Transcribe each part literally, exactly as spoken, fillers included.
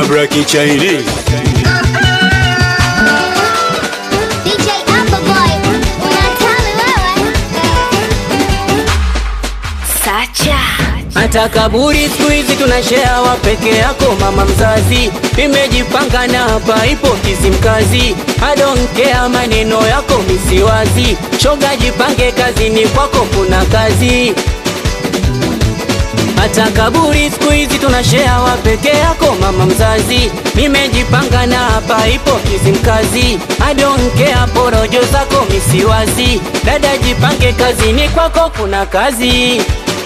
Black Chinese. D J Amberboy, unataka wewe Sacha. Hata kaburi siku hizi tunashare wa peke yako mama mzazi. Nimejipanga na hapa ipo Kizimkazi. I don't care maneno yako misiwazi. Shoga jipange kazini kwako kuna kazi. Hata kaburi siku hizi tunashare wa peke yako mama mzazi. Nimejipanga na hapa ipo Kizimkazi. I don't care porojo zako misiwazi. Dada jipange kazini kwako kuna kazi.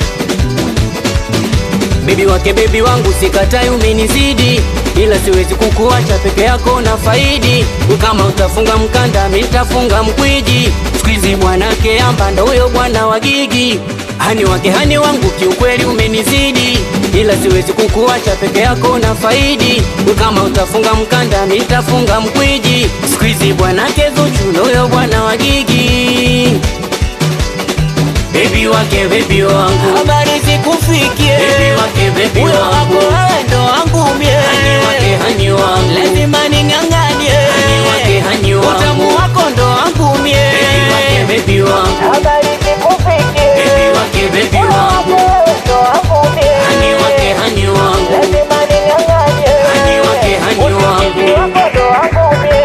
Baby wake baby wangu sikatai umenizidi, ila siwezi kukuacha peke yako na faidi. Kama utafunga mkanda mimi nitafunga mkwiji. Squeeze bwanake amba ndo huyo bwana wa gigi. Hani wake hani wangu kiukweli umenizidi, ila siwezi kukuacha peke yako na faidi. Kama utafunga mkanda mimi nitafunga mkwiji. Squeeze bwanake Zuchu ndo huyo bwana wa gigi. Baby wake baby wangu habari zikufikie. Baby wake baby wangu wako wewe ndo wangu mie. Hani wake hani wangu lazima ning'ang'anie. Hani wake hani wangu utamu wako ndo wangu mie. Baby wake baby wangu habari zikufikie. Baby wake baby wangu ndo wangu mie. Hani wake hani wangu lazima ning'ang'anie. Hani wake hani wangu wako ndo wangu mie.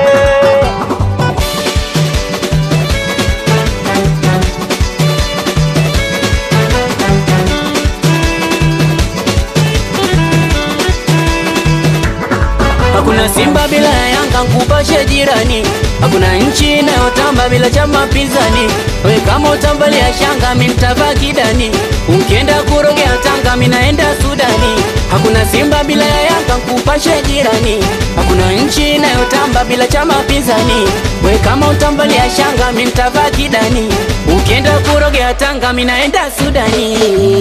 Hakuna Simba bila Yanga nkupashe jirani. Hakuna nchi inayotamba bila chama pinzani. We kama utambalia shanga mimi nitavaa kidani. Ukienda kurogea Tanga mimi naenda Sudani. Hakuna Simba bila Yanga nkupashe jirani. Hakuna nchi inayotamba bila chama pinzani. We kama utambalia shanga mimi nitavaa kidani. Ukienda kurogea Tanga mimi naenda Sudani.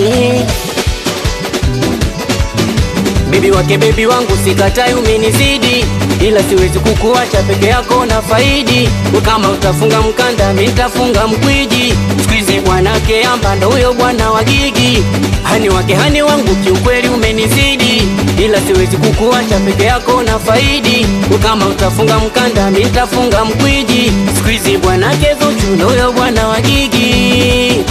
Baby wake baby wangu sikatai umenizidi, ila siwezi kukuacha peke yako na faidi. Kama utafunga mkanda mimi nitafunga mkwiji. Squeeze bwanake amba ndo huyo bwana wa gigi. Hani wake hani wangu kiukweli umenizidi, ila siwezi kukuacha peke yako na faidi. Kama utafunga mkanda mimi nitafunga mkwiji. Squeeze bwanake Zuchu ndo huyo bwana wa gigi.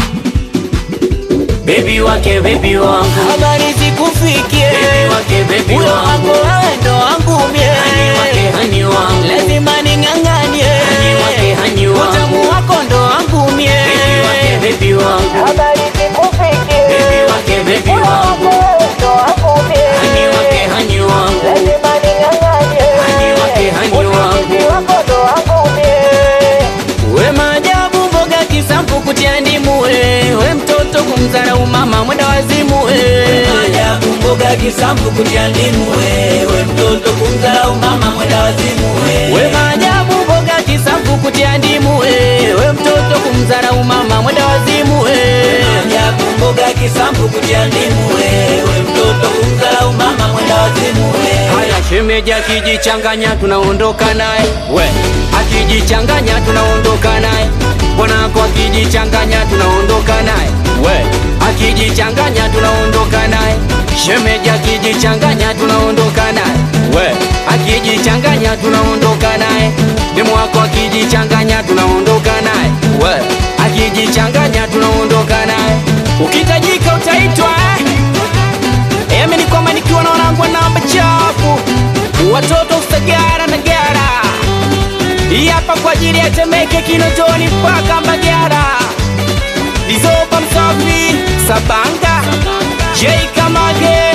Baby wake baby wangu habari zikufikie. Baby wake baby wangu wako wewe ndo wangu mie. Hani wake hani wangu lazima ning'ang'anie. Hani wake hani wangu utamu wako ndo wangu mie. Baby wake baby wangu habari zikufikie. Baby wake baby wangu ndo wangu mie. Hani wake hani wangu lazima ning'ang'anie. Hani wake hani wangu wako ndo wangu mie. We maajabu mboga kisampu kutia ndimu we. We mtoto kumdharau mama mwenda wazimu we. Maajabu mboga kisampu kutia ndimu we. We mtoto kumdharau mama mwenda wazimu we. We maajabu mboga kisampu kutia ndimu we. We mtoto kumdharau mama mwenda wazimu we. Maajabu mboga kisampu kutia ndimu we. We mtoto kumdharau mama mwenda wazimu we. Haya shemeji akijichanganya tunaondoka naye. We akijichanganya tunaondoka naye. Bwanako akijichanganya tunaondoka naye. We akijichanganya tunaondoka naye. Shemeji akijichanganya tunaondoka naye. We akijichanganya tunaondoka naye. Demu wako akijichanganya tunaondoka naye. We akijichanganya tunaondoka naye. Ukitajika utaitwa eh. Emi ni kwamba nikiwa na wanangu namba chafu. Watoto usagara na gara. Hii hapa kwa ajili ya Temeke Kinondoni mpaka Mbagala. Lizoba Msafi Sabanga J Kamage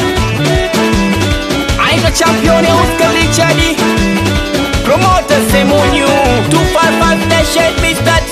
Aida champion ya Oscar Richard Promoter Semunyu two five five Nation Mister